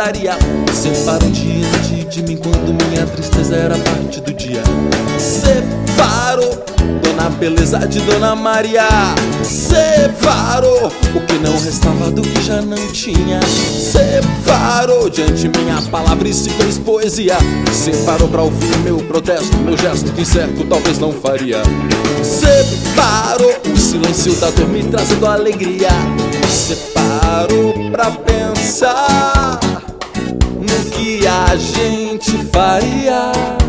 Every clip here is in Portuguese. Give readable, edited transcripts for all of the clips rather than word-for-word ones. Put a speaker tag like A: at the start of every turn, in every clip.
A: padaria. Separou diante de mim quando minha tristeza era parte do dia. Separou Dona Beleza de Dona Maria. Separou o que não restava do que já não tinha. Separou diante minha palavra e se fez poesia. Separou pra ouvir meu protesto, meu gesto que certo talvez não faria. Separou o silêncio da dor me trazendo alegria. Separou pra pensar no que a gente faria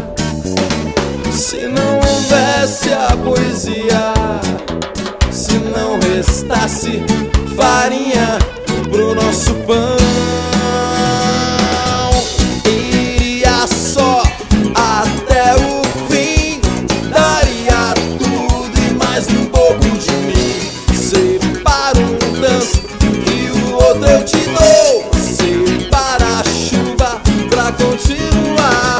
A: se não houvesse a poesia, se não restasse farinha pro nosso pão. Iria só até o fim, daria tudo e mais um pouco de mim. Separa um danço e o outro eu te dou. Separa a chuva pra continuar.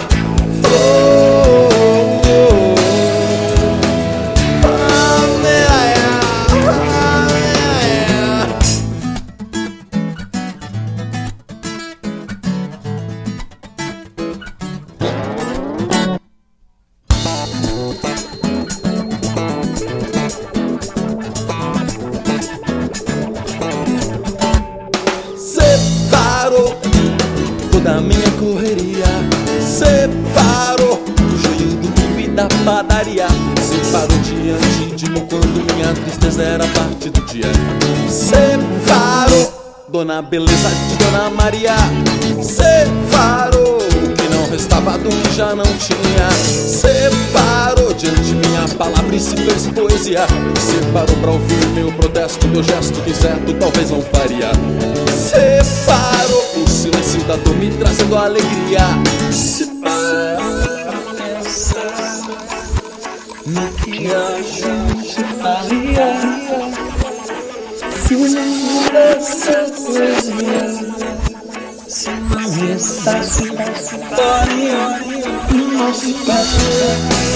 A: Separou toda a minha correria. Separou o joio do milho e da padaria. Separou diante de mim quando minha tristeza era parte do dia. Separou Dona Beleza de Dona Maria. Separou o que não restava do que já não tinha. Separou diante de minha palavra e se fez poesia. Separou pra ouvir meu protesto, meu gesto que certo talvez não faria. Separou o silêncio da dor me trazendo alegria. Separou no que a gente faria se não houvesse poesia, se não restasse farinha no nosso prato.